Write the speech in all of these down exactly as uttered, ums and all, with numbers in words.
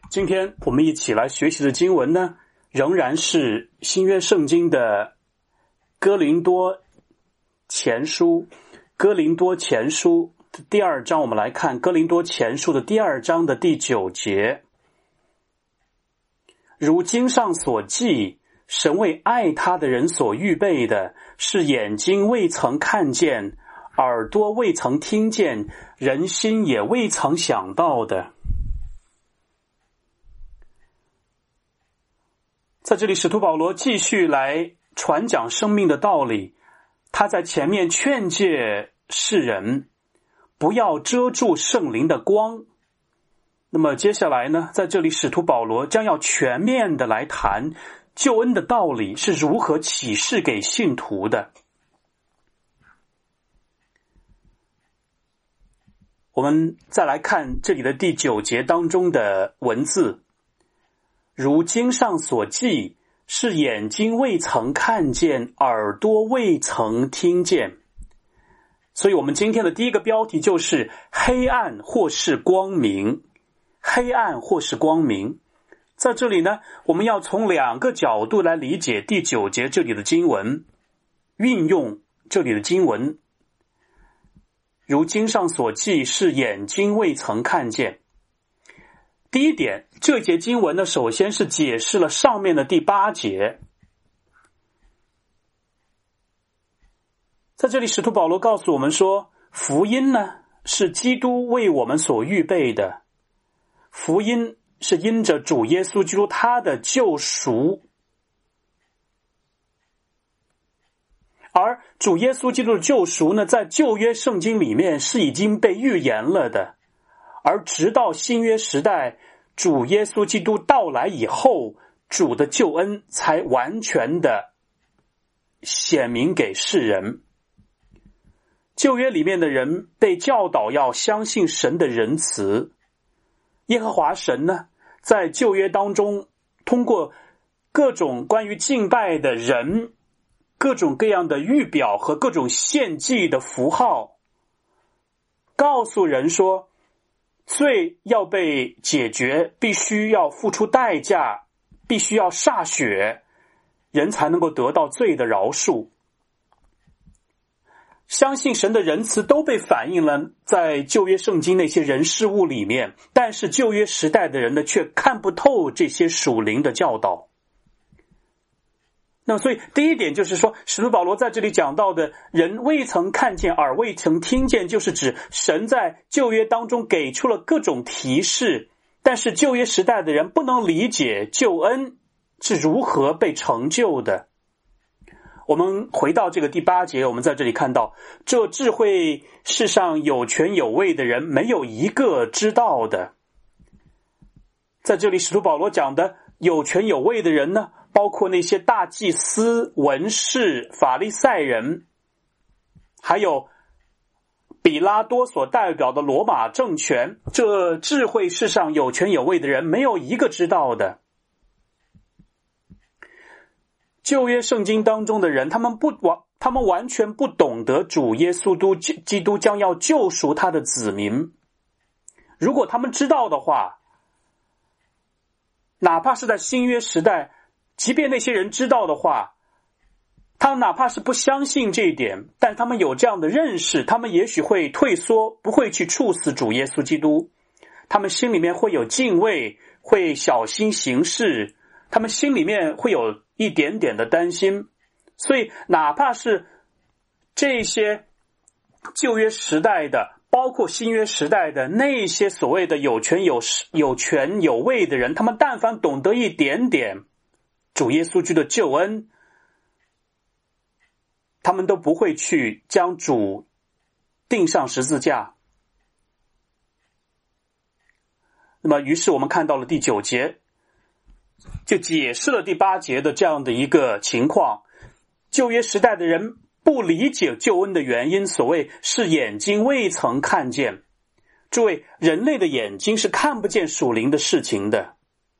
今天我们一起来学习的经文呢，仍然是新约圣经的哥林多前书。哥林多前书的第二章，我们来看哥林多前书的第二章的第九节。如经上所记，神为爱他的人所预备的，是眼睛未曾看见，耳朵未曾听见，人心也未曾想到的。在这里，使徒保罗继续来传讲生命的道理。他在前面劝诫世人不要遮住圣灵的光。那么接下来呢，在这里使徒保罗将要全面的来谈救恩的道理是如何启示给信徒的。我们再来看这里的第九节当中的文字，如经上所记，是眼睛未曾看见，耳朵未曾听见。所以我们今天的第一个标题就是黑暗或是光明。黑暗或是光明。在这里呢，我们要从两个角度来理解第九节这里的经文，运用这里的经文。如经上所记，是眼睛未曾看见。第一点，这节经文呢，首先是解释了上面的第八节。在这里，使徒保罗告诉我们说，福音呢，是基督为我们所预备的。福音是因着主耶稣基督他的救赎，而主耶稣基督的救赎呢，在旧约圣经里面是已经被预言了的。而直到新约时代，主耶稣基督到来以后，主的救恩才完全的显明给世人。旧约里面的人被教导要相信神的仁慈。耶和华神呢，在旧约当中，通过各种关于敬拜的人，各种各样的预表和各种献祭的符号，告诉人说，罪要被解决，必须要付出代价，必须要歃血，人才能够得到罪的饶恕。相信神的仁慈都被反映了在旧约圣经那些人事物里面，但是旧约时代的人呢，却看不透这些属灵的教导。那么所以第一点就是说，使徒保罗在这里讲到的人未曾看见，耳未曾听见，就是指神在旧约当中给出了各种提示，但是旧约时代的人不能理解救恩是如何被成就的。我们回到这个第八节，我们在这里看到，这智慧世上有权有位的人没有一个知道的。在这里使徒保罗讲的有权有位的人呢，包括那些大祭司、文士、法利赛人，还有比拉多所代表的罗马政权。这智慧世上有权有位的人没有一个知道的。旧约圣经当中的人，他们不完，他们完全不懂得主耶稣基督将要救赎他的子民。如果他们知道的话，哪怕是在新约时代，即便那些人知道的话，他们哪怕是不相信这一点，但他们有这样的认识，他们也许会退缩，不会去处死主耶稣基督。他们心里面会有敬畏，会小心行事，他们心里面会有一点点的担心。所以哪怕是这些旧约时代的，包括新约时代的那些所谓的有权有有权有位的人，他们但凡懂得一点点主耶稣基督的救恩，他们都不会去将主钉上十字架。那么于是我们看到了第九节，就解释了第八节的这样的一个情况。旧约时代的人不理解救恩的原因，所谓是眼睛未曾看见。诸位，人类的眼睛是看不见属灵的事情的。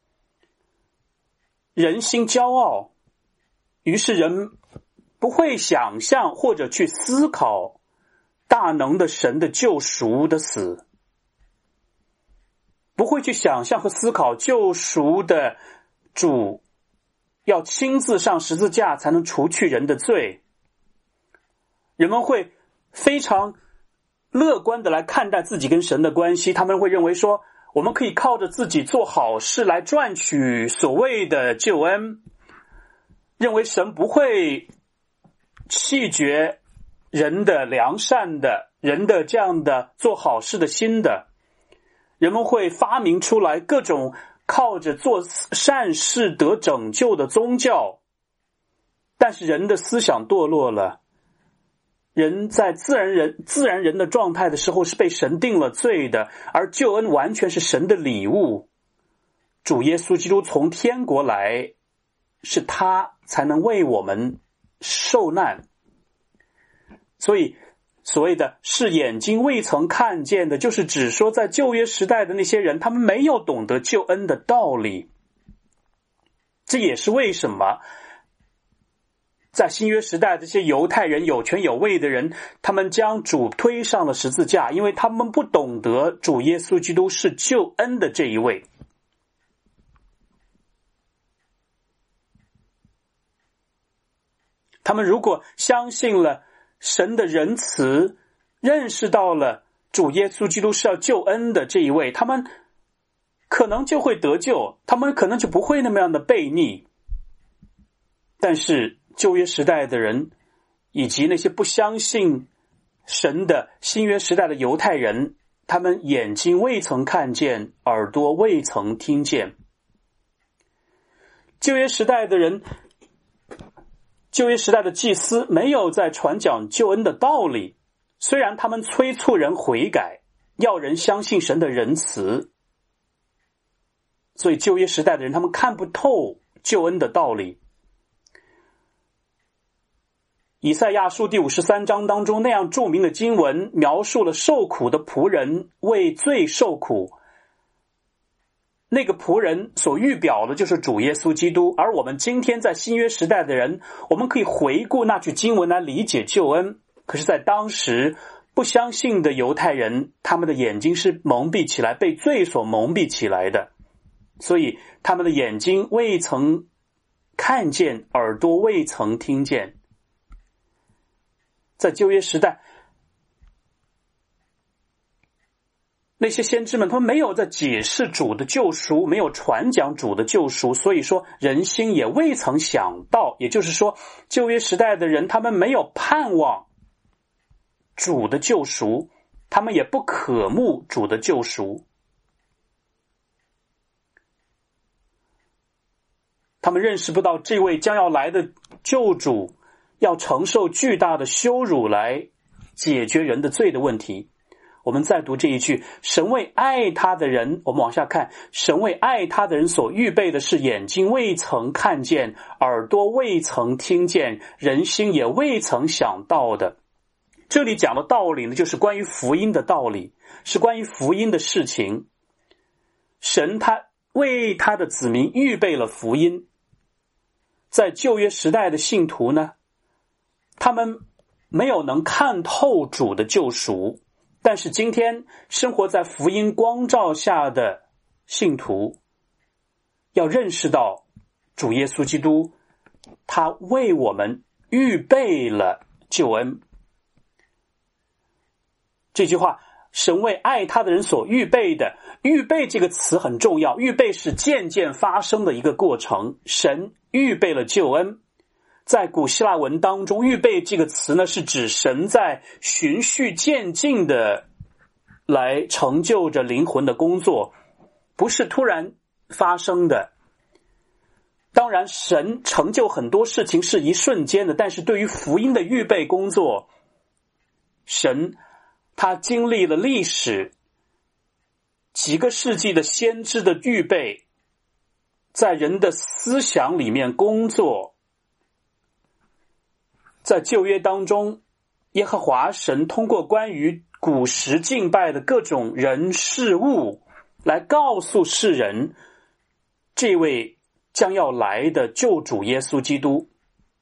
人心骄傲，于是人不会想象或者去思考大能的神的救赎的死。 不会去想象和思考救赎的主要亲自上十字架才能除去人的罪。人们会非常乐观的来看待自己跟神的关系，他们会认为说，我们可以靠着自己做好事来赚取所谓的救恩，认为神不会弃绝人的良善的人的这样的做好事的心的。人们会发明出来各种靠着做善事得拯救的宗教，但是人的思想堕落了，人在自然人自然人的状态的时候是被神定了罪的，而救恩完全是神的礼物。主耶稣基督从天国来，是他才能为我们受难。所以所谓的是眼睛未曾看见的，就是指说在旧约时代的那些人，他们没有懂得救恩的道理。这也是为什么在新约时代这些犹太人有权有位的人，他们将主推上了十字架，因为他们不懂得主耶稣基督是救恩的这一位。他们如果相信了神的仁慈，认识到了主耶稣基督是要救恩的这一位，他们可能就会得救，他们可能就不会那么样的悖逆。但是旧约时代的人以及那些不相信神的新约时代的犹太人，他们眼睛未曾看见，耳朵未曾听见。旧约时代的人，旧约时代的祭司没有在传讲救恩的道理，虽然他们催促人悔改，要人相信神的仁慈，所以旧约时代的人他们看不透救恩的道理。以赛亚书第五十三章当中那样著名的经文，描述了受苦的仆人为罪受苦，那个仆人所预表的就是主耶稣基督。而我们今天在新约时代的人，我们可以回顾那句经文来理解救恩。可是在当时不相信的犹太人，他们的眼睛是蒙蔽起来，被罪所蒙蔽起来的，所以他们的眼睛未曾看见，耳朵未曾听见。在旧约时代，那些先知们他们没有在解释主的救赎，没有传讲主的救赎，所以说人心也未曾想到，也就是说旧约时代的人他们没有盼望主的救赎，他们也不渴慕主的救赎，他们认识不到这位将要来的救主要承受巨大的羞辱来解决人的罪的问题。我们再读这一句，神为爱他的人，我们往下看，神为爱他的人所预备的是眼睛未曾看见，耳朵未曾听见，人心也未曾想到的。这里讲的道理呢，就是关于福音的道理，是关于福音的事情。神他为他的子民预备了福音。在旧约时代的信徒呢，他们没有能看透主的救赎，但是今天生活在福音光照下的信徒要认识到主耶稣基督他为我们预备了救恩。这句话，神为爱他的人所预备的，预备这个词很重要，预备是渐渐发生的一个过程，神预备了救恩。在古希腊文当中，预备这个词呢，是指神在循序渐进的来成就着灵魂的工作，不是突然发生的。当然神成就很多事情是一瞬间的，但是对于福音的预备工作，神他经历了历史几个世纪的先知的预备，在人的思想里面工作。在旧约当中，耶和华神通过关于古时敬拜的各种人事物来告诉世人这位将要来的救主耶稣基督。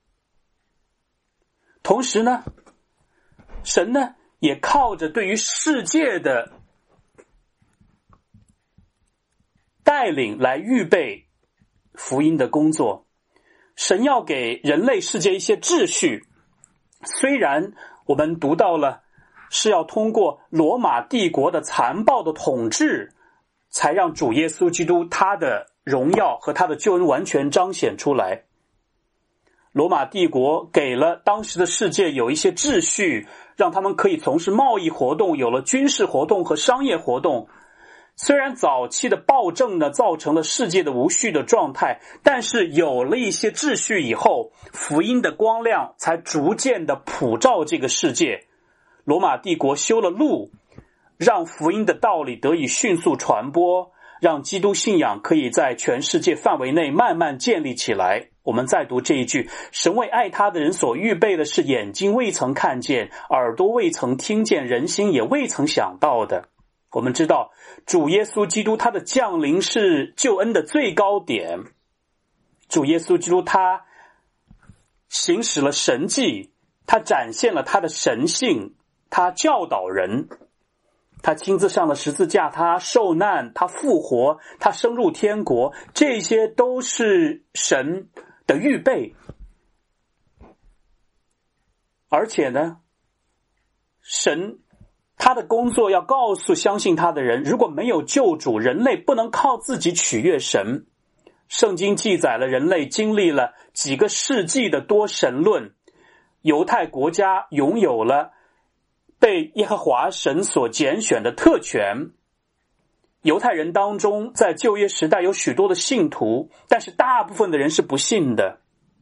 同时呢，神呢也靠着对于世界的带领来预备福音的工作。神要给人类世界一些秩序，虽然我们读到了是要通过罗马帝国的残暴的统治，才让主耶稣基督他的荣耀和他的救恩完全彰显出来。罗马帝国给了当时的世界有一些秩序，让他们可以从事贸易活动，有了军事活动和商业活动。虽然早期的暴政呢造成了世界的无序的状态，但是有了一些秩序以后，福音的光亮才逐渐的普照这个世界。罗马帝国修了路，让福音的道理得以迅速传播，让基督信仰可以在全世界范围内慢慢建立起来。我们再读这一句，神为爱他的人所预备的是眼睛未曾看见，耳朵未曾听见，人心也未曾想到的。我们知道主耶稣基督他的降临是救恩的最高点，主耶稣基督他行使了神迹，他展现了他的神性，他教导人，他亲自上了十字架，他受难，他复活，他升入天国，这些都是神的预备。而且呢，神他的工作要告诉相信他的人，如果没有救主，人类不能靠自己取悦神。圣经记载了人类经历了几个世纪的多神论，犹太国家拥有了被耶和华神所拣选的特权。犹太人当中在旧约时代有许多的信徒，但是大部分的人是不信的。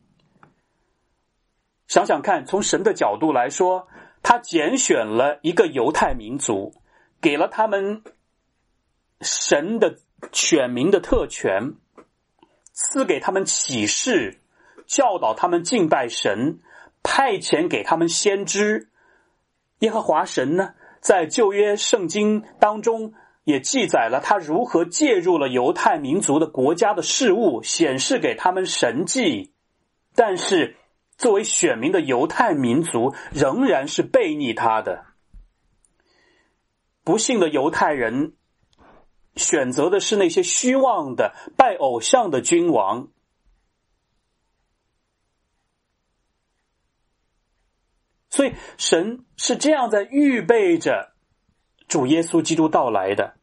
想想看，从神的角度来说，他拣选了一个犹太民族，给了他们神的选民的特权，赐给他们启示，教导他们敬拜神，派遣给他们先知。耶和华神呢，在旧约圣经当中也记载了他如何介入了犹太民族的国家的事务，显示给他们神迹。但是作为选民的犹太民族仍然是背逆他的。不幸的犹太人选择的是那些虚妄的拜偶像的君王。所以神是这样在预备着主耶稣基督到来的。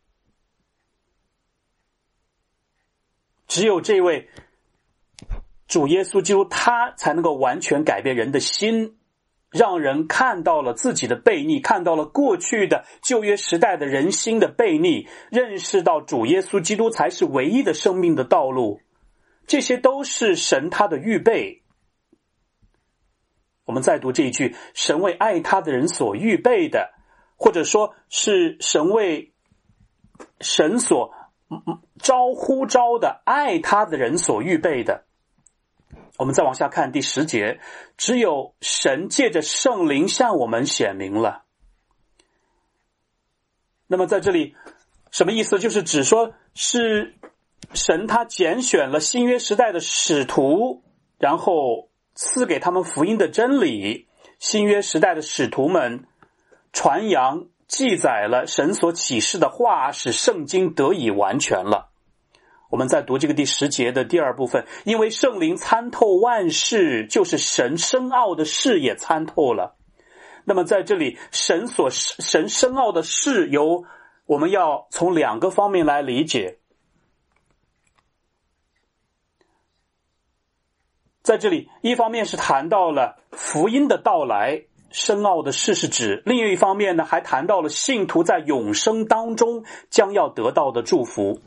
只有这位主耶稣基督他才能够完全改变人的心，让人看到了自己的悖逆，看到了过去的旧约时代的人心的悖逆，认识到主耶稣基督才是唯一的生命的道路。这些都是神他的预备。我们再读这一句，神为爱他的人所预备的，或者说是神为神所招呼召的爱他的人所预备的。我们再往下看第十节，只有神借着圣灵向我们显明了。那么在这里什么意思？就是指说是神他拣选了新约时代的使徒，然后赐给他们福音的真理。新约时代的使徒们传扬记载了神所启示的话，使圣经得以完全了。我们再读这个第十节的第二部分，因为圣灵参透万事，就是神深奥的事也参透了。那么在这里神所神深奥的事，由我们要从两个方面来理解。在这里一方面是谈到了福音的到来，深奥的事是指；另一方面呢，还谈到了信徒在永生当中将要得到的祝福。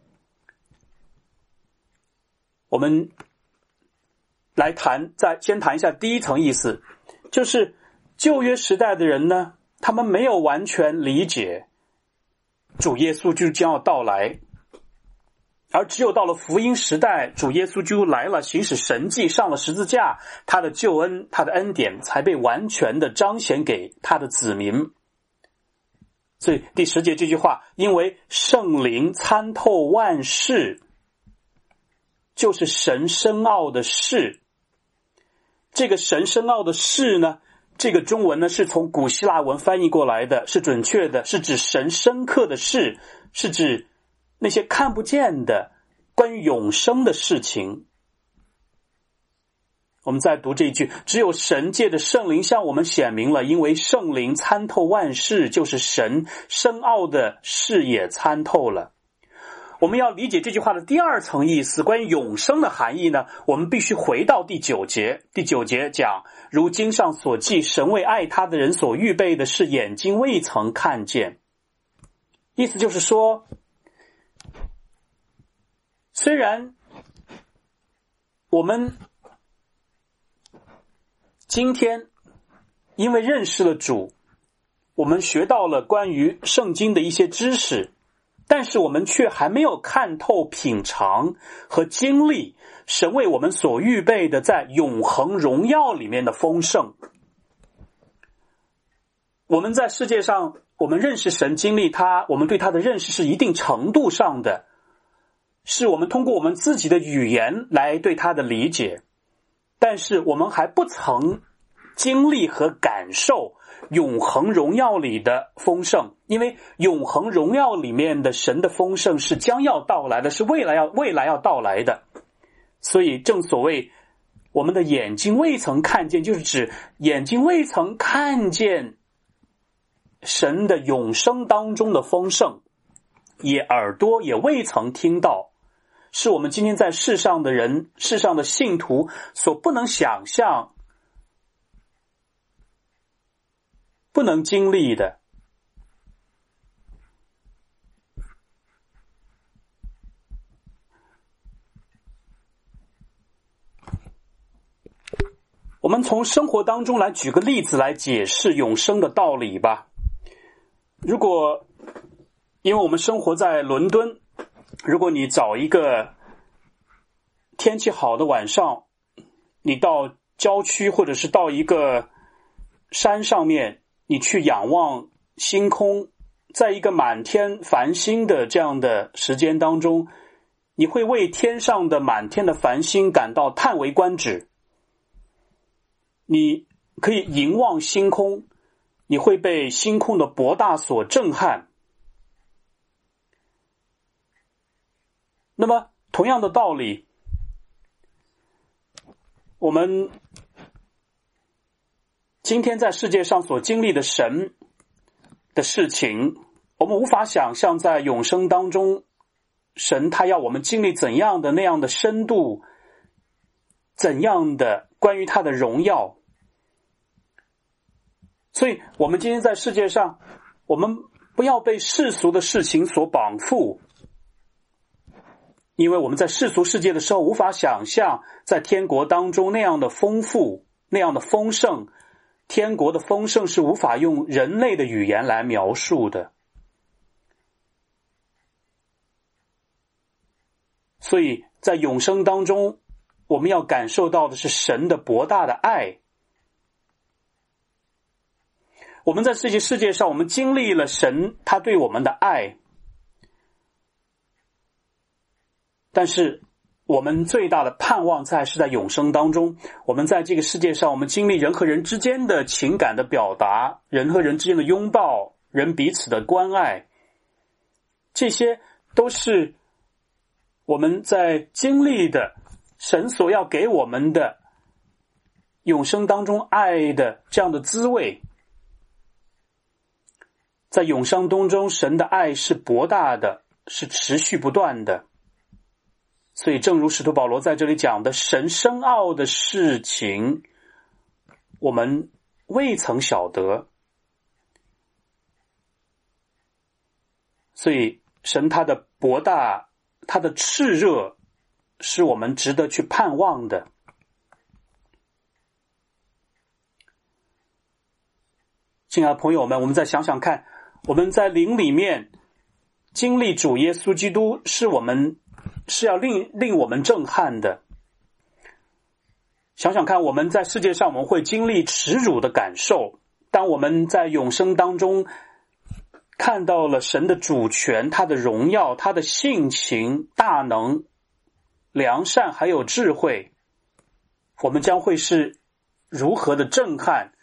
我们来谈，再先谈一下第一层意思，就是旧约时代的人呢，他们没有完全理解主耶稣就将要到来，而只有到了福音时代，主耶稣就来了，行使神迹，上了十字架，他的救恩，他的恩典才被完全的彰显给他的子民。所以第十节这句话，因为圣灵参透万事，就是神深奥的事。这个神深奥的事呢，这个中文呢是从古希腊文翻译过来的，是准确的，是指神深刻的事，是指那些看不见的关于永生的事情。我们再读这一句，只有神借着圣灵向我们显明了，因为圣灵参透万事，就是神深奥的事也参透了。我们要理解这句话的第二层意思，关于永生的含义呢，我们必须回到第九节。第九节讲，如经上所记，神为爱他的人所预备的是眼睛未曾看见。意思就是说，虽然我们今天因为认识了主，我们学到了关于圣经的一些知识，但是我们却还没有看透、品尝和经历神为我们所预备的在永恒荣耀里面的丰盛。我们在世界上，我们认识神、经历他，我们对他的认识是一定程度上的，是我们通过我们自己的语言来对他的理解，但是我们还不曾经历和感受永恒荣耀里的丰盛，因为永恒荣耀里面的神的丰盛是将要到来的，是未来要未来要到来的。所以正所谓我们的眼睛未曾看见，就是指眼睛未曾看见神的永生当中的丰盛，也耳朵也未曾听到，是我们今天在世上的人，世上的信徒所不能想象、不能经历的。我们从生活当中来举个例子来解释永生的道理吧。如果因为我们生活在伦敦，如果你找一个天气好的晚上，你到郊区或者是到一个山上面，你去仰望星空，在一个满天繁星的这样的时间当中，你会为天上的满天的繁星感到叹为观止。你可以凝望星空，你会被星空的博大所震撼。那么同样的道理，我们今天在世界上所经历的神的事情，我们无法想象在永生当中，神他要我们经历怎样的那样的深度，怎样的关于他的荣耀。所以我们今天在世界上，我们不要被世俗的事情所绑缚，因为我们在世俗世界的时候无法想象在天国当中那样的丰富，那样的丰盛。天国的丰盛是无法用人类的语言来描述的。所以在永生当中，我们要感受到的是神的博大的爱。我们在这些世界上，我们经历了神他对我们的爱，但是我们最大的盼望在是在永生当中。我们在这个世界上，我们经历人和人之间的情感的表达，人和人之间的拥抱，人彼此的关爱，这些都是我们在经历的神所要给我们的永生当中爱的这样的滋味。在永生当中，神的爱是博大的，是持续不断的。所以正如使徒保罗在这里讲的，神深奥的事情我们未曾晓得，所以神他的博大，他的炽热是我们值得去盼望的。亲爱的朋友们，我们再想想看，我们在灵里面经历主耶稣基督，是我们是要令令我们震撼的。想想看，我们在世界上我们会经历耻辱的感受，当我们在永生当中看到了神的主权，他的荣耀，他的性情、大能、良善还有智慧，我们将会是如何的震撼。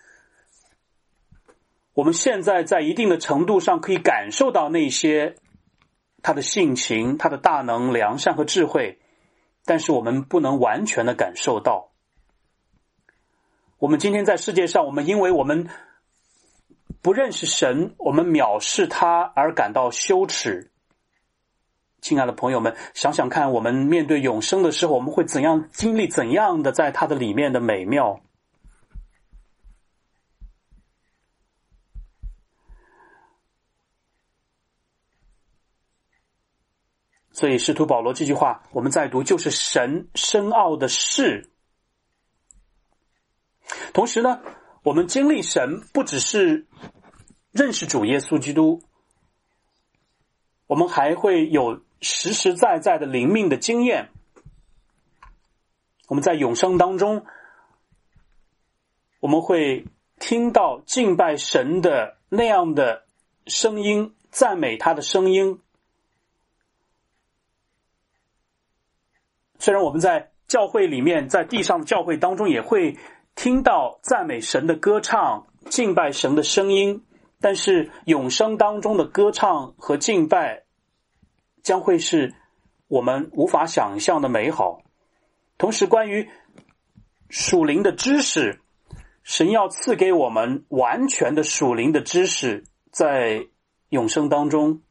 我们现在在一定的程度上可以感受到那些他的性情、他的大能、良善和智慧，但是我们不能完全的感受到。我们今天在世界上，我们因为我们不认识神，我们藐视他而感到羞耻。亲爱的朋友们，想想看，我们面对永生的时候，我们会怎样经历怎样的在他的里面的美妙。所以使徒保罗这句话我们再读，就是神深奥的事。同时呢，我们经历神不只是认识主耶稣基督，我们还会有实实在在的灵命的经验。我们在永生当中，我们会听到敬拜神的那样的声音，赞美他的声音。虽然我们在教会里面，在地上的教会当中也会听到赞美神的歌唱、敬拜神的声音，但是永生当中的歌唱和敬拜将会是我们无法想象的美好。同时，关于属灵的知识，神要赐给我们完全的属灵的知识，在永生当中。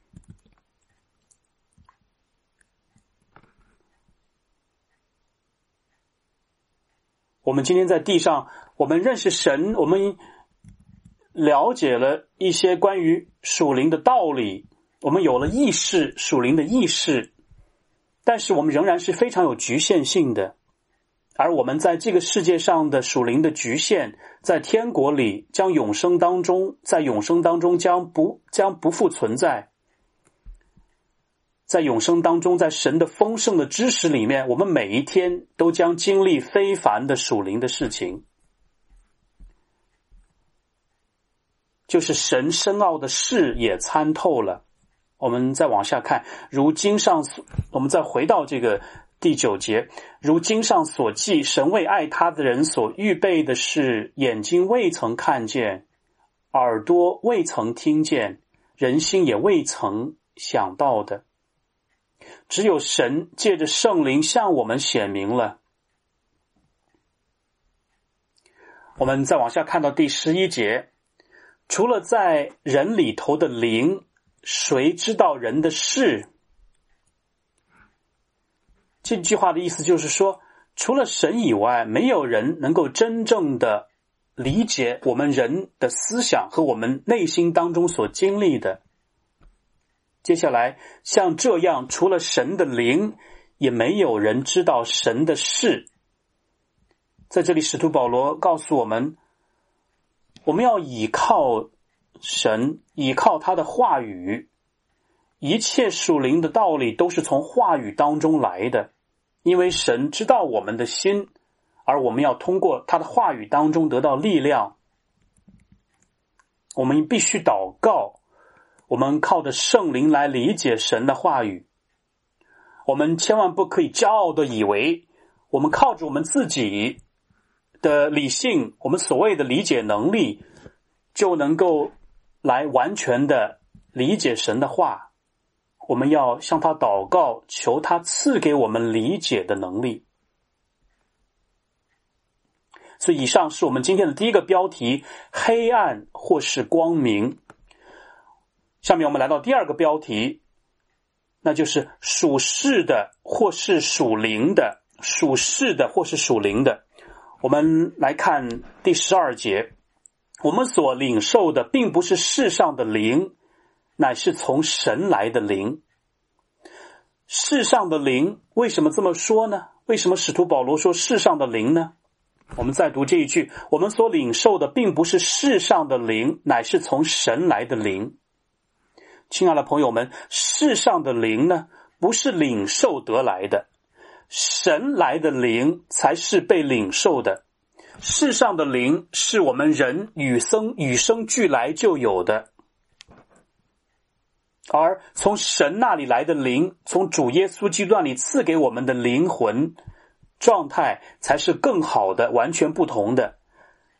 我们今天在地上，我们认识神，我们了解了一些关于属灵的道理，我们有了意识，属灵的意识，但是我们仍然是非常有局限性的。而我们在这个世界上的属灵的局限，在天国里将永生当中，在永生当中将不将不复存在。在永生当中，在神的丰盛的知识里面，我们每一天都将经历非凡的属灵的事情，就是神深奥的事也参透了。我们再往下看，如经上所，我们再回到这个第九节，如经上所记，神为爱他的人所预备的是眼睛未曾看见，耳朵未曾听见，人心也未曾想到的，只有神借着圣灵向我们显明了。我们再往下看到第十一节，除了在人里头的灵，谁知道人的事？这句话的意思就是说，除了神以外，没有人能够真正的理解我们人的思想和我们内心当中所经历的。接下来，像这样，除了神的灵，也没有人知道神的事。在这里，使徒保罗告诉我们，我们要倚靠神，倚靠他的话语，一切属灵的道理都是从话语当中来的，因为神知道我们的心，而我们要通过他的话语当中得到力量。我们必须祷告，我们靠着圣灵来理解神的话语。我们千万不可以骄傲的以为我们靠着我们自己的理性，我们所谓的理解能力，就能够来完全的理解神的话。我们要向他祷告，求他赐给我们理解的能力。所以以上是我们今天的第一个标题，黑暗或是光明。下面我们来到第二个标题，那就是属世的或是属灵的，属世的或是属灵的。我们来看第十二节，我们所领受的并不是世上的灵，乃是从神来的灵。世上的灵，为什么这么说呢？为什么使徒保罗说世上的灵呢？我们再读这一句，我们所领受的并不是世上的灵，乃是从神来的灵。亲爱的朋友们，世上的灵呢，不是领受得来的，神来的灵才是被领受的。世上的灵是我们人与生与生俱来就有的，而从神那里来的灵，从主耶稣基督那里赐给我们的灵魂状态才是更好的，完全不同的。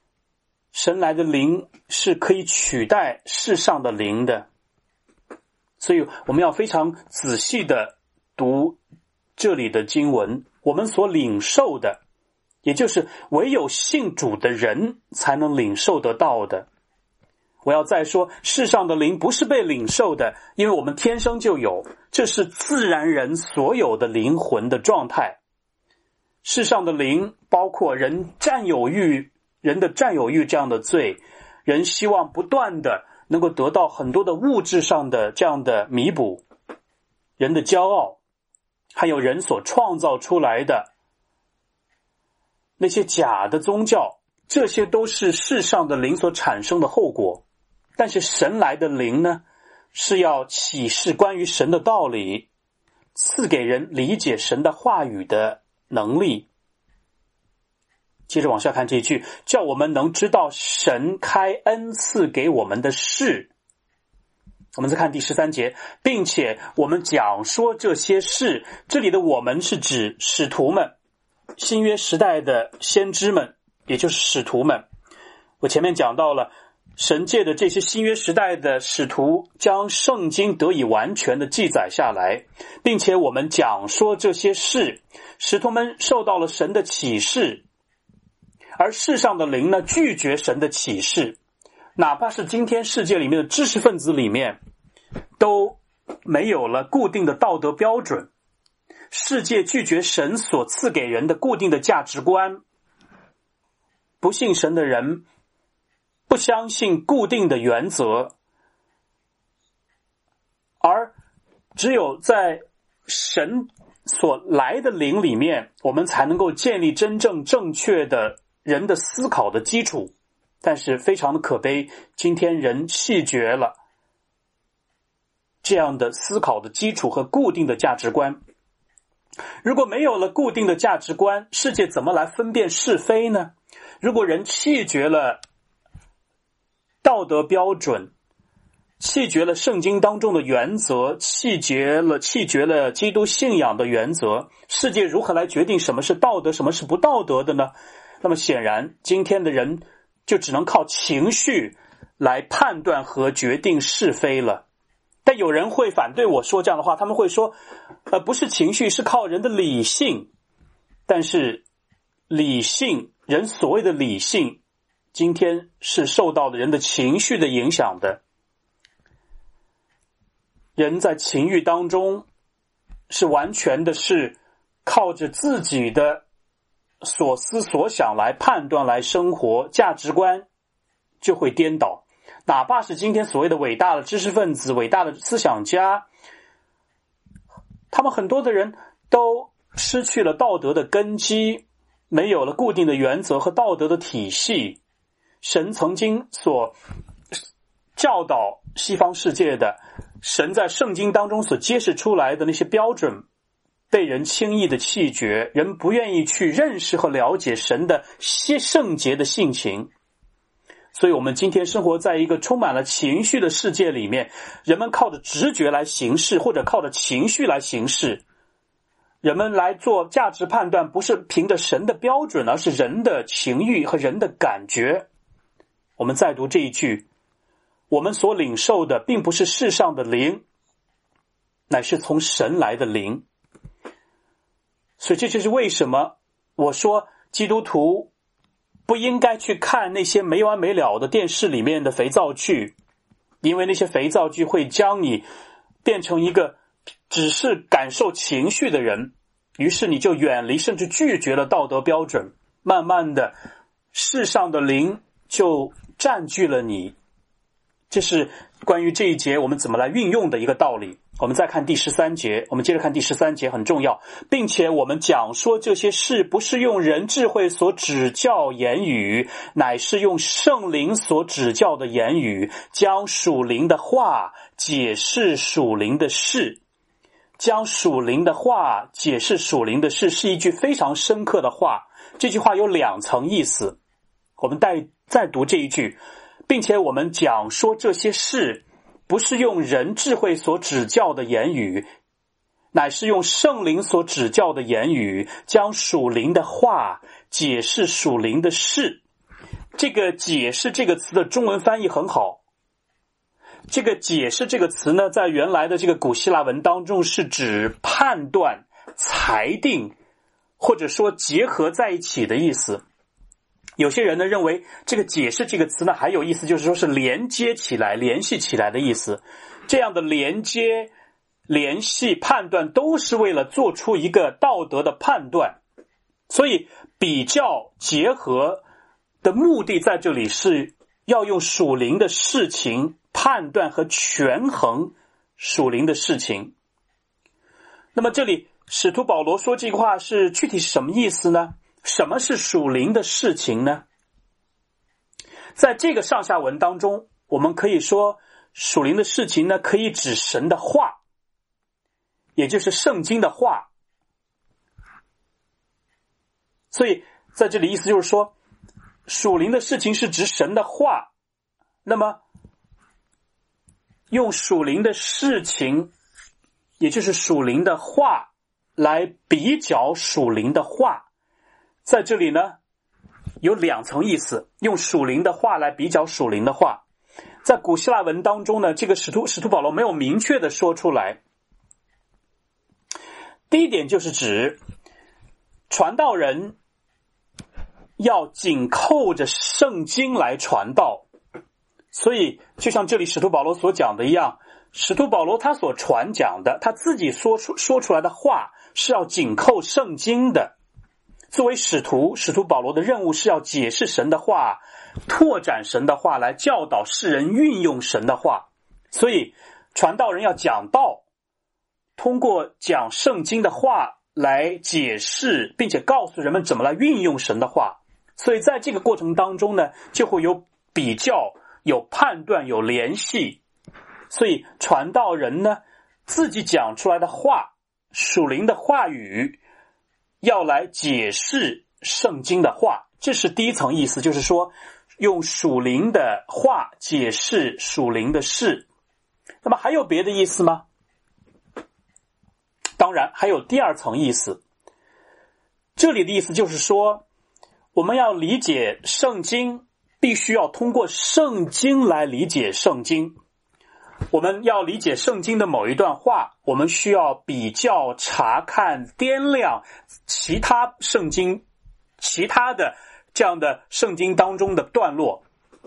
神来的灵是可以取代世上的灵的。 所以我们要非常仔细的读这里的经文，我们所领受的，也就是唯有信主的人才能领受得到的。我要再说，世上的灵不是被领受的，因为我们天生就有，这是自然人所有的灵魂的状态。世上的灵包括人占有欲，人的占有欲这样的罪，人希望不断的能够得到很多的物质上的这样的弥补，人的骄傲，还有人所创造出来的那些假的宗教，这些都是世上的灵所产生的后果。但是神来的灵呢，是要启示关于神的道理，赐给人理解神的话语的能力。接着往下看这一句，叫我们能知道神开恩赐给我们的事。我们再看第十三节，并且我们讲说这些事，这里的我们是指使徒们，新约时代的先知们，也就是使徒们。我前面讲到了神借的这些新约时代的使徒将圣经得以完全的记载下来，并且我们讲说这些事，使徒们受到了神的启示，而世上的灵呢，拒绝神的启示。哪怕是今天世界里面的知识分子里面，都没有了固定的道德标准，世界拒绝神所赐给人的固定的价值观，不信神的人不相信固定的原则，而只有在神所来的灵里面，我们才能够建立真正正确的人的思考的基础。但是非常的可悲，今天人弃绝了这样的思考的基础和固定的价值观。如果没有了固定的价值观，世界怎么来分辨是非呢？如果人弃绝了道德标准，弃绝了圣经当中的原则，弃绝了弃绝了基督信仰的原则，世界如何来决定什么是道德，什么是不道德的呢？那么显然今天的人就只能靠情绪来判断和决定是非了。但有人会反对我说这样的话，他们会说呃，不是情绪，是靠人的理性。但是理性，人所谓的理性，今天是受到了人的情绪的影响的。人在情欲当中是完全的是靠着自己的所思所想来判断来生活，价值观就会颠倒。哪怕是今天所谓的伟大的知识分子，伟大的思想家，他们很多的人都失去了道德的根基，没有了固定的原则和道德的体系。神曾经所教导西方世界的，神在圣经当中所揭示出来的那些标准，被人轻易的弃绝，人不愿意去认识和了解神的圣洁的性情。所以我们今天生活在一个充满了情绪的世界里面，人们靠着直觉来行事，或者靠着情绪来行事。人们来做价值判断，不是凭着神的标准，而是人的情欲和人的感觉。我们再读这一句，我们所领受的并不是世上的灵，乃是从神来的灵。所以这就是为什么我说基督徒不应该去看那些没完没了的电视里面的肥皂剧，因为那些肥皂剧会将你变成一个只是感受情绪的人，于是你就远离甚至拒绝了道德标准，慢慢的世上的灵就占据了你。这是关于这一节我们怎么来运用的一个道理。我们再看第十三节，我们接着看第十三节，很重要。并且我们讲说这些事，不是用人智慧所指教言语，乃是用圣灵所指教的言语，将属灵的话解释属灵的事。将属灵的话解释属灵的事是一句非常深刻的话，这句话有两层意思。我们再再读这一句，并且我们讲说这些事，不是用人智慧所指教的言语，乃是用圣灵所指教的言语，将属灵的话解释属灵的事。这个解释这个词的中文翻译很好， 这个解释这个词呢，在原来的这个古希腊文当中是指判断、裁定，或者说结合在一起的意思。有些人呢认为这个解释这个词呢还有意思，就是说是连接起来、联系起来的意思。这样的连接、联系、判断都是为了做出一个道德的判断。所以比较结合的目的在这里是要用属灵的事情判断和权衡属灵的事情。那么这里使徒保罗说这句话是具体是什么意思呢？什么是属灵的事情呢？在这个上下文当中，我们可以说属灵的事情呢，可以指神的话，也就是圣经的话。所以在这里意思就是说，属灵的事情是指神的话，那么用属灵的事情，也就是属灵的话来比较属灵的话，在这里呢有两层意思，用属灵的话来比较属灵的话。在古希腊文当中呢，这个使徒使徒保罗没有明确的说出来。第一点就是指传道人要紧扣着圣经来传道，所以就像这里使徒保罗所讲的一样，使徒保罗他所传讲的，他自己说出说出来的话是要紧扣圣经的。作为使徒，使徒保罗的任务是要解释神的话，拓展神的话，来教导世人运用神的话。所以传道人要讲道，通过讲圣经的话来解释，并且告诉人们怎么来运用神的话。所以在这个过程当中呢，就会有比较、有判断、有联系。所以传道人呢，自己讲出来的话，属灵的话语，要来解释圣经的话。这是第一层意思，就是说用属灵的话解释属灵的事。那么还有别的意思吗？当然还有第二层意思。这里的意思就是说，我们要理解圣经，必须要通过圣经来理解圣经。我们要理解圣经的某一段话，我们需要比较、查看、掂量其他圣经、其他的这样的圣经当中的段落。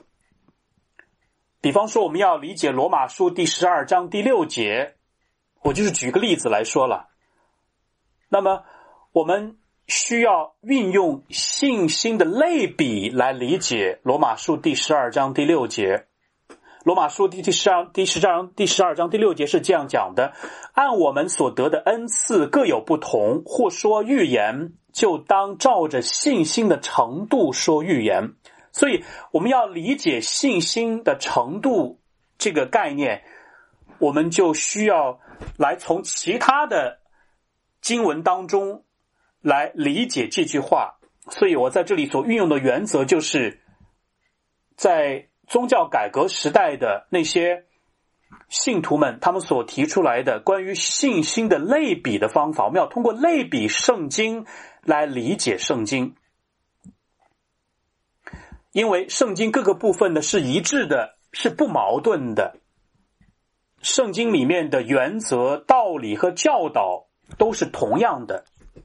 比方说，我们要理解罗马书第十二章第六节，我就是举个例子来说了。那么我们需要运用信心的类比来理解罗马书第十二章第六节。罗马书第十二第十章第十二章第六节是这样讲的：按我们所得的恩赐各有不同，或说预言，就当照着信心的程度说预言。所以我们要理解信心的程度这个概念，我们就需要来从其他的经文当中来理解这句话。所以我在这里所运用的原则就是，在宗教改革时代的那些信徒们，他们所提出来的关于信心的类比的方法，我们要通过类比圣经来理解圣经。因为圣经各个部分呢是一致的，是不矛盾的。圣经里面的原则、道理和教导都是同样的。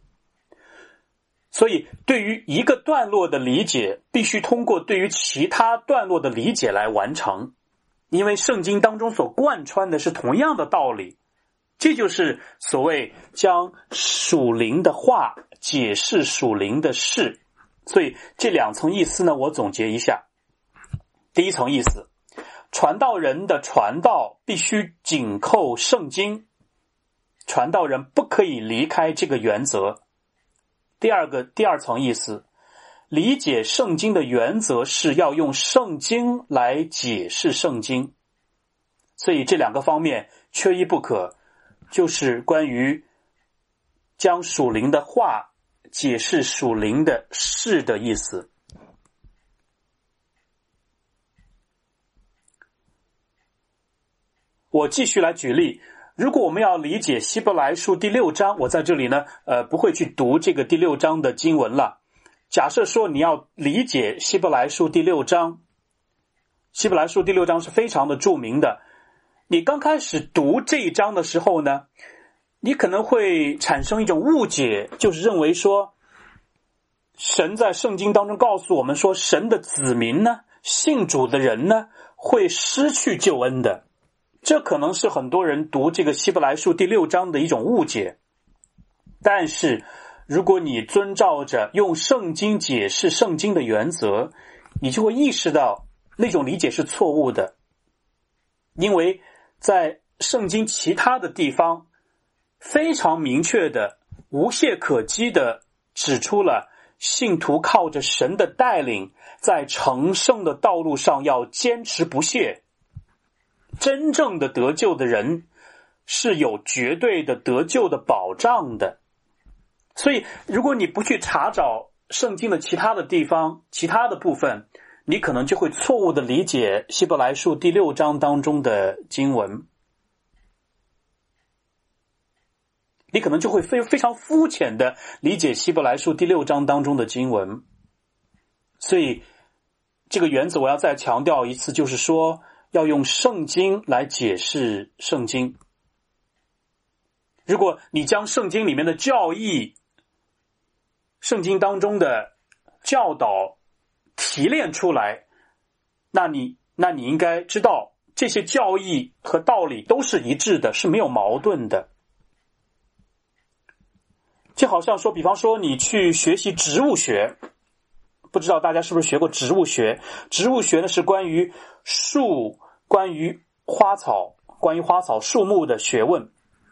所以对于一个段落的理解，必须通过对于其他段落的理解来完成。因为圣经当中所贯穿的是同样的道理。这就是所谓将属灵的话解释属灵的事。所以这两层意思呢，我总结一下。第一层意思，传道人的传道必须紧扣圣经，传道人不可以离开这个原则。第二个第二层意思，理解圣经的原则是要用圣经来解释圣经。所以这两个方面缺一不可，就是关于将属灵的话解释属灵的事的意思。我继续来举例，如果我们要理解希伯来书第六章，我在这里呢呃，不会去读这个第六章的经文了。假设说你要理解希伯来书第六章，希伯来书第六章是非常的著名的， 你刚开始读这一章的时候呢，你可能会产生一种误解，就是认为说，神在圣经当中告诉我们说，神的子民呢，信主的人呢，会失去救恩的。这可能是很多人读这个希伯来书第六章的一种误解。但是如果你遵照着用圣经解释圣经的原则，你就会意识到那种理解是错误的。因为在圣经其他的地方非常明确的、无懈可击的指出了信徒靠着神的带领，在成圣的道路上要坚持不懈。真正的得救的人是有绝对的得救的保障的。所以如果你不去查找圣经的其他的地方、其他的部分，你可能就会错误的理解希伯来书第六章当中的经文。你可能就会非非常肤浅的理解希伯来书第六章当中的经文。所以这个原则我要再强调一次，就是说要用圣经来解释圣经。如果你将圣经里面的教义、圣经当中的教导提炼出来，那你那你应该知道，这些教义和道理都是一致的，是没有矛盾的。就好像说，比方说你去学习植物学，不知道大家是不是学过植物学？植物学呢是关于树、关于花草、关于花草树木的学问。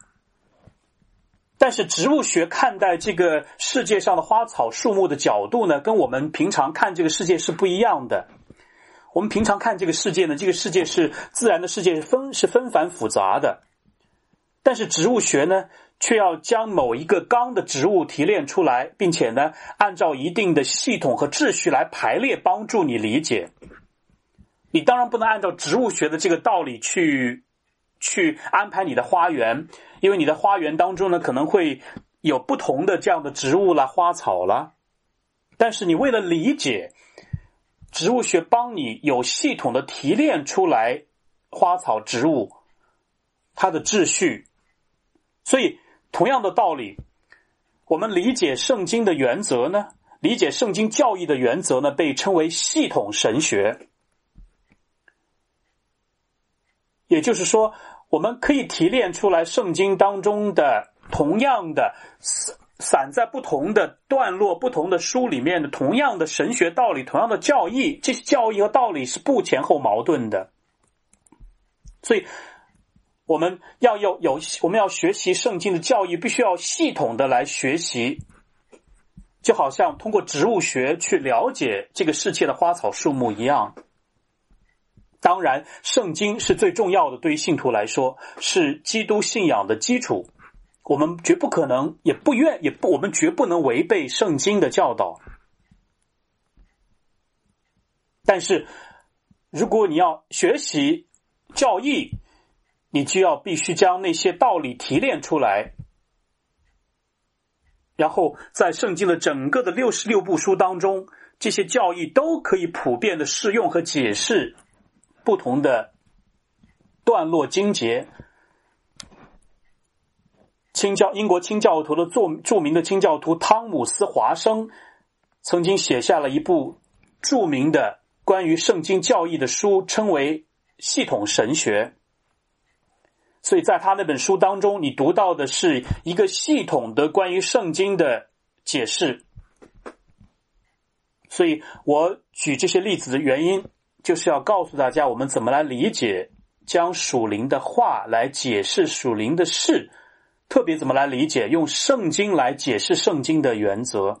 但是植物学看待这个世界上的花草树木的角度呢，跟我们平常看这个世界是不一样的。我们平常看这个世界呢，这个世界是自然的世界，是纷是纷繁复杂的。但是植物学呢，却要将某一个纲的植物提炼出来，并且呢，按照一定的系统和秩序来排列，帮助你理解。你当然不能按照植物学的这个道理去去安排你的花园，因为你的花园当中呢，可能会有不同的这样的植物啦、花草啦。但是你为了理解，植物学帮你有系统的提炼出来花草植物它的秩序。所以同样的道理，我们理解圣经的原则呢，理解圣经教义的原则呢，被称为系统神学。也就是说，我们可以提炼出来圣经当中的同样的散在不同的段落、不同的书里面的同样的神学道理、同样的教义，这些教义和道理是不前后矛盾的。所以我们要有有我们要学习圣经的教义，必须要系统的来学习，就好像通过植物学去了解这个世界的花草树木一样。当然，圣经是最重要的，对于信徒来说，是基督信仰的基础。我们绝不可能，也不愿，也不，我们绝不能违背圣经的教导。但是，如果你要学习教义，你就要必须将那些道理提炼出来，然后在圣经的整个的六十六部书当中，这些教义都可以普遍的适用和解释不同的段落经节。清教英国清教徒的著著名的清教徒汤姆斯华生曾经写下了一部著名的关于圣经教义的书，称为系统神学。所以在他那本书当中，你读到的是一个系统的关于圣经的解释。所以我举这些例子的原因，就是要告诉大家我们怎么来理解，将属灵的话来解释属灵的事，特别怎么来理解用圣经来解释圣经的原则。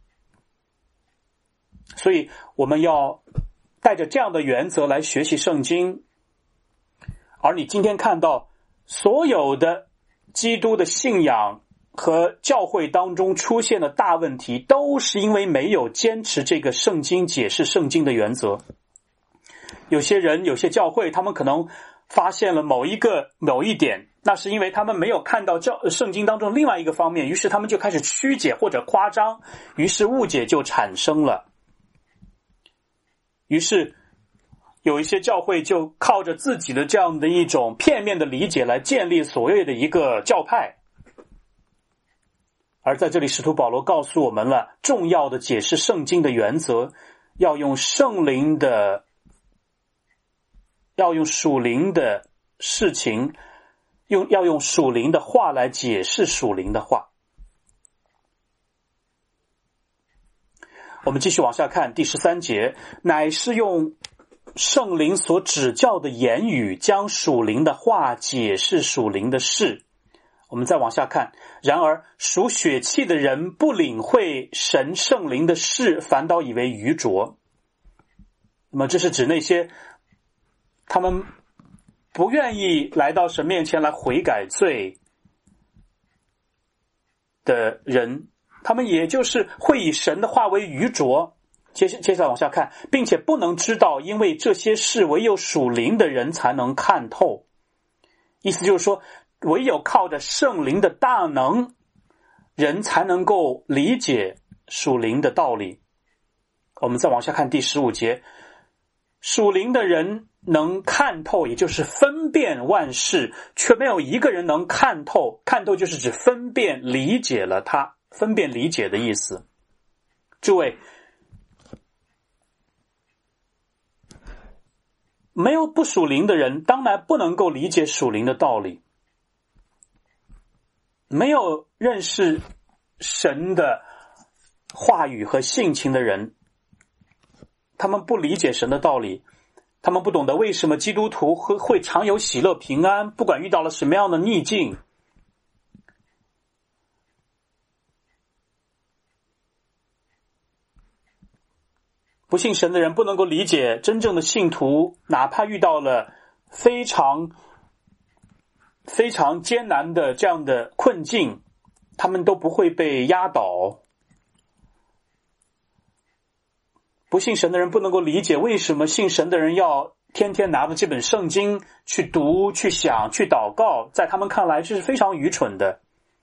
所以我们要带着这样的原则来学习圣经。而你今天看到所有的基督的信仰和教会当中出现的大问题，都是因为没有坚持这个圣经解释圣经的原则。有些人，有些教会，他们可能发现了某一个某一点，那是因为他们没有看到教圣经当中另外一个方面，于是他们就开始曲解或者夸张，于是误解就产生了。于是有一些教会就靠着自己的这样的一种片面的理解来建立所谓的一个教派。而在这里，使徒保罗告诉我们了重要的解释圣经的原则，要用圣灵的，要用属灵的事情，用要用属灵的话来解释属灵的话。我们继续往下看第十三节，乃是用圣灵所指教的言语，将属灵的话解释属灵的事。我们再往下看，然而属血气的人不领会神圣灵的事，反倒以为愚拙。那么这是指那些他们不愿意来到神面前来悔改罪的人，他们也就是会以神的话为愚拙。接接下来往下看，并且不能知道，因为这些事唯有属灵的人才能看透。意思就是说，唯有靠着圣灵的大能，人才能够理解属灵的道理。我们再往下看第十五节，属灵的人能看透，也就是分辨万事，却没有一个人能看透。看透就是指分辨理解了它，分辨理解的意思。诸位，没有不属灵的人，当然不能够理解属灵的道理。没有认识神的话语和性情的人，他们不理解神的道理，他们不懂得为什么基督徒会会常有喜乐平安，不管遇到了什么样的逆境。不信神的人不能够理解真正的信徒，哪怕遇到了非常非常艰难的这样的困境，他们都不会被压倒。不信神的人不能够理解为什么信神的人要天天拿着这本圣经去读、去想、去祷告，在他们看来这是非常愚蠢的。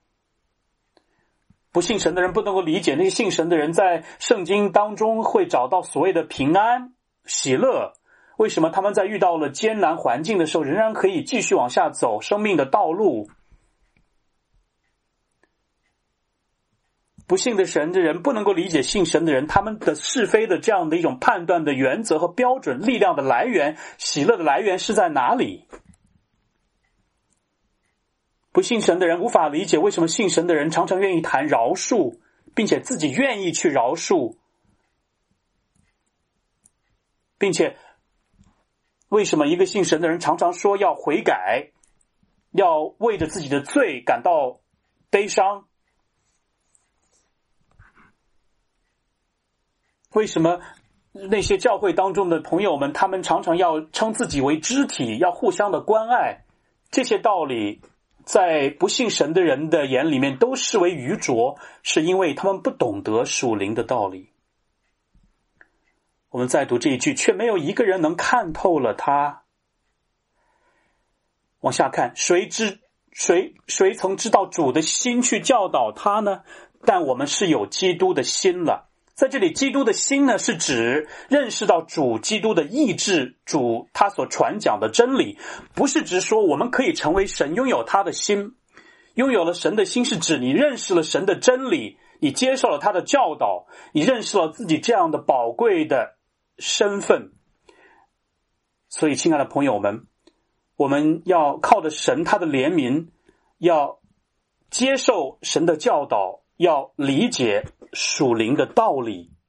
不信神的人不能够理解那些信神的人在圣经当中会找到所谓的平安、喜乐，为什么他们在遇到了艰难环境的时候仍然可以继续往下走生命的道路。不信的神的人不能够理解信神的人他们的是非的这样的一种判断的原则和标准，力量的来源、喜乐的来源是在哪里。不信神的人无法理解为什么信神的人常常愿意谈饶恕，并且自己愿意去饶恕，并且为什么一个信神的人常常说要悔改，要为着自己的罪感到悲伤。为什么那些教会当中的朋友们，他们常常要称自己为肢体，要互相的关爱，这些道理在不信神的人的眼里面都视为愚拙，是因为他们不懂得属灵的道理。我们再读这一句，却没有一个人能看透了他。往下看，谁知谁谁曾知道主的心去教导他呢？但我们是有基督的心了。在这里，基督的心呢，是指认识到主基督的意志，主他所传讲的真理，不是指说我们可以成为神，拥有他的心。拥有了神的心是指你认识了神的真理，你接受了他的教导，你认识了自己这样的宝贵的身份。所以亲爱的朋友们，我们要靠着神他的怜悯，要接受神的教导，要理解属灵的道理。